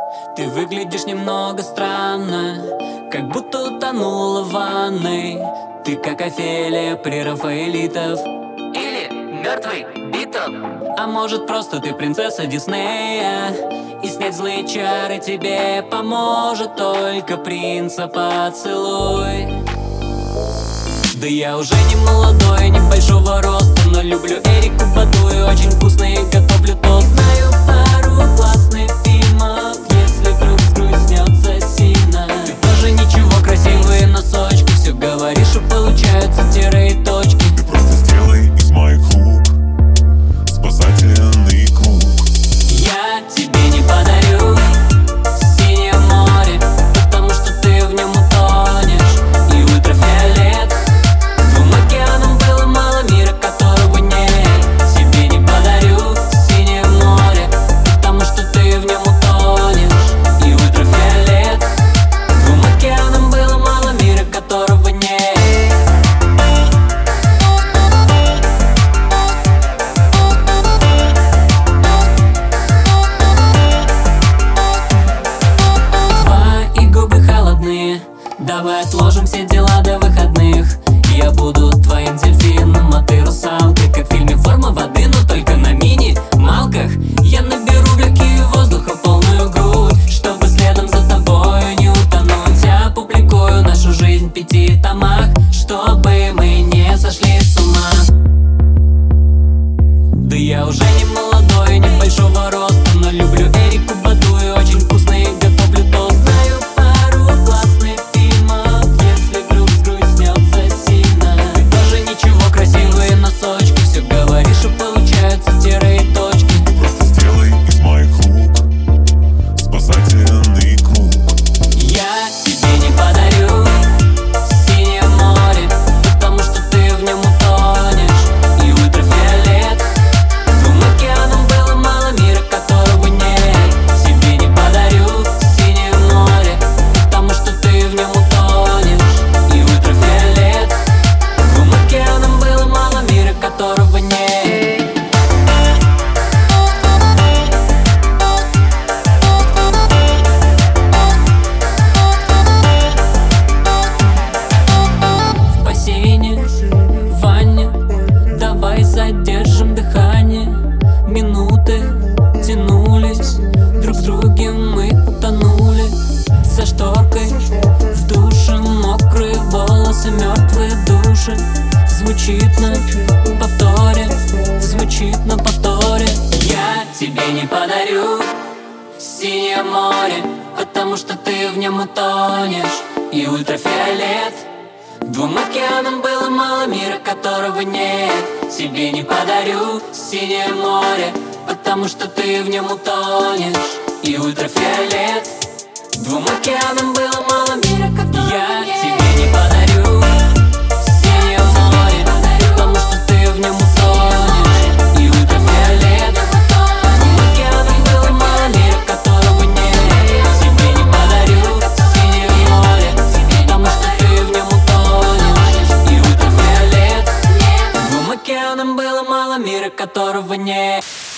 Ты выглядишь немного странно, как будто утонула в ванной. Ты как Офелия при Рафаэлитов, или мертвый Битл. А может, просто ты принцесса Диснея, и снять злые чары тебе поможет только принца поцелуй. Да я уже не молодой, небольшого роста, но люблю Эрику Баду и очень вкусно ей готовлю тост. Знаю пару классных фильмов, если вдруг сгрустнется сильно. Ты тоже ничего, красивые носочки, все говоришь, и получаются тире и точки. Ты просто сделай из моих губ спасательный круг. Я тебе не подарю синее море, потому что ты в нем утонешь, и ультрафиолет. Двум океанам было мало мира, которого нет. Тебе не подарю синее море, потому что ты в нем утонешь, и ультрафиолет. Двум океанам было мало мира, которого нет. Твои губы холодные, давай отложим все дела до выходных. Я буду твоим дельфином, а ты русалкой, как в фильме «Форма воды», но только на мини-малках. Я наберу в легкие воздуха полную грудь, чтобы следом за тобою не утонуть. Я опубликую нашу жизнь в 5 томах, чтобы мы не сошли с ума. Да я уже не молодой, небольшого роста, но люблю Эрику Баду и очень вкусно ей готовлю тост. Знаю пару классных фильмов, если вдруг сгрустнется сильно. Ты тоже ничего, красивые носочки, все говоришь, и получаются тире и точки. Ты просто сделай из моих губ спасательный круг. Я тебе не подарю синее море, потому что ты в нем утонешь, и ультрафиолет. Двум океанам было мало мира, которого нет. Тебе не подарю синее море, потому что ты в нем утонешь, и ультрафиолет. Двум океанам было мало мира, которого нет. В бассейне, в ванне, давай задержим дыхание. Минуты тянулись, друг в друге мы утонули. За шторкой в душе мокрые волосы, мертвые души. Звучит на повторе, звучит на повторе. Я тебе не подарю синее море, потому что ты в нем утонешь, и ультрафиолет. Двум океанам было мало мира, которого нет. Тебе не подарю синее море, потому что ты в нем утонешь, и ультрафиолет. Двум океанам было мало мира, которого нет. Я тебе не подарю синее море, потому что ты в нем утонешь, и ультрафиолет. Двум океанам было мало мира, которого нет. Тебе не подарю синее море, потому что ты в нем утонешь, и ультрафиолет. Двум океанам было мало мира, которого нет.